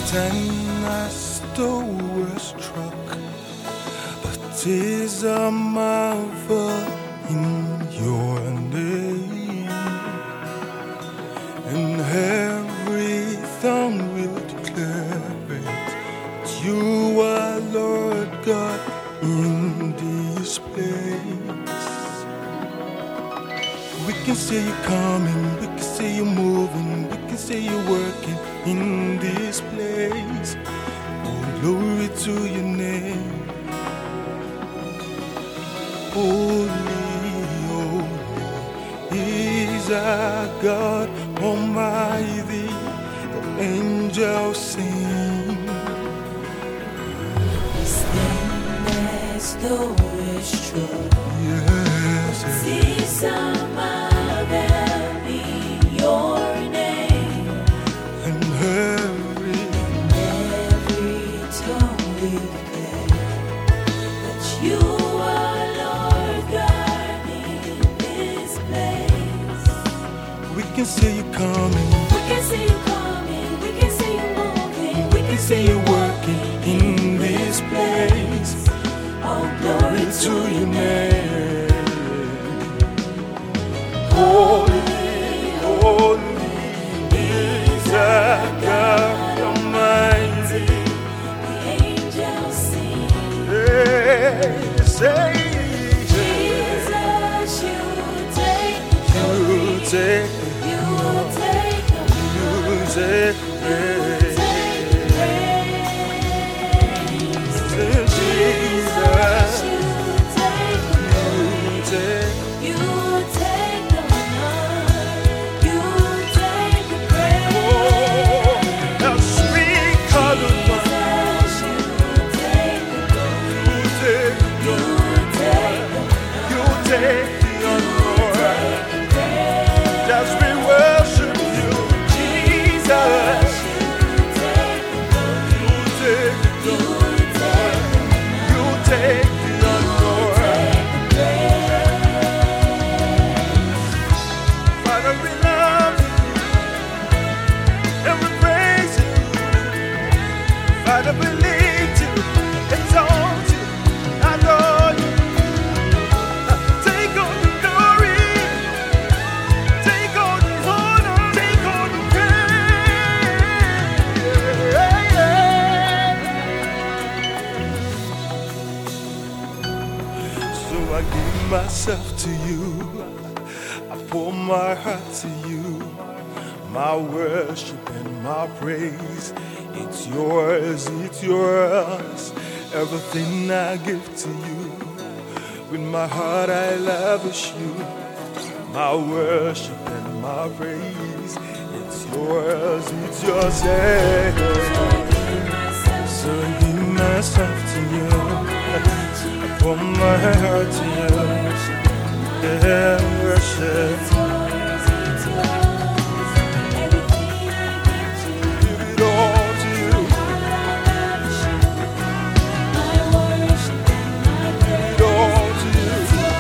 and I stole a struck, but 'tis a marvel in your name, and every tongue will declare it, that you are Lord God in this place. We can see you coming, we can see you moving, we can see you working in this place. Oh, glory to your name. Holy, holy is our God Almighty. The angels sing. This thing as though it's true. Yes, See some of them in your name, and every tongue will declare that you are Lord God in this place. we can see you coming, We can see you coming, we can see you moving, we can see you working in this place. Oh, glory To your name. Holy, holy is our God Almighty. The angels sing. Say, Jesus, you take you take, you take the you take, praise. Jesus, You take you take. you take the honor, you take the praise. Now sweet colored one, Jesus, you take the you take, you take the you take the honor. praise. As we worship you, Jesus, you take, you take the honor. Father, we love you and we praise you. Father, we lift you, exalt you, adore you. Take all the glory, take all the honor, take all the praise. So I give myself to you, I pour my heart to you, my worship and my praise. It's yours, it's yours. Everything I give to you, with my heart I lavish you, my worship and my praise. It's yours, it's yours. Yeah. So I give myself to you, I pour my heart to you. Yeah, worship. Give it all to you. Give it all to you.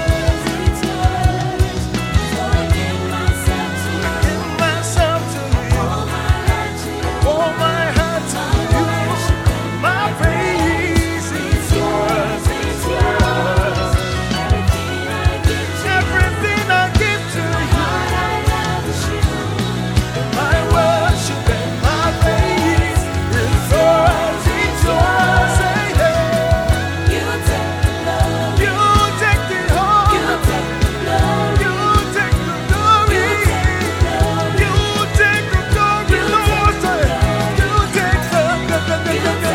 Give myself to you. Pour my heart to you. My praise is yours. It's yours. Everything I give to you. My worship and my praise is yours. It's yours. Say yeah. You take the whole. You take the glory. You take the glory, Lord. Say, you take the you take the you take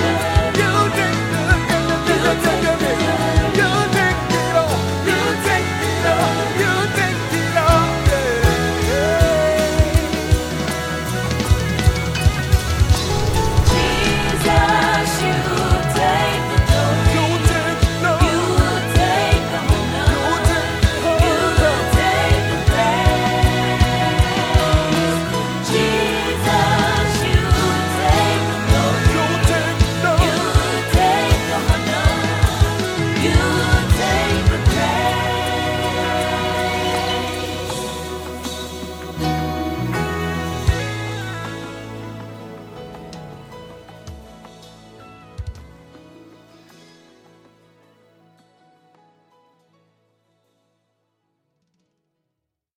it all. You take it all. You take it all. Jesus, you take the glory, You take no. you take the honor, you take the praise. Jesus, you take the glory, You take no. you take the honor, you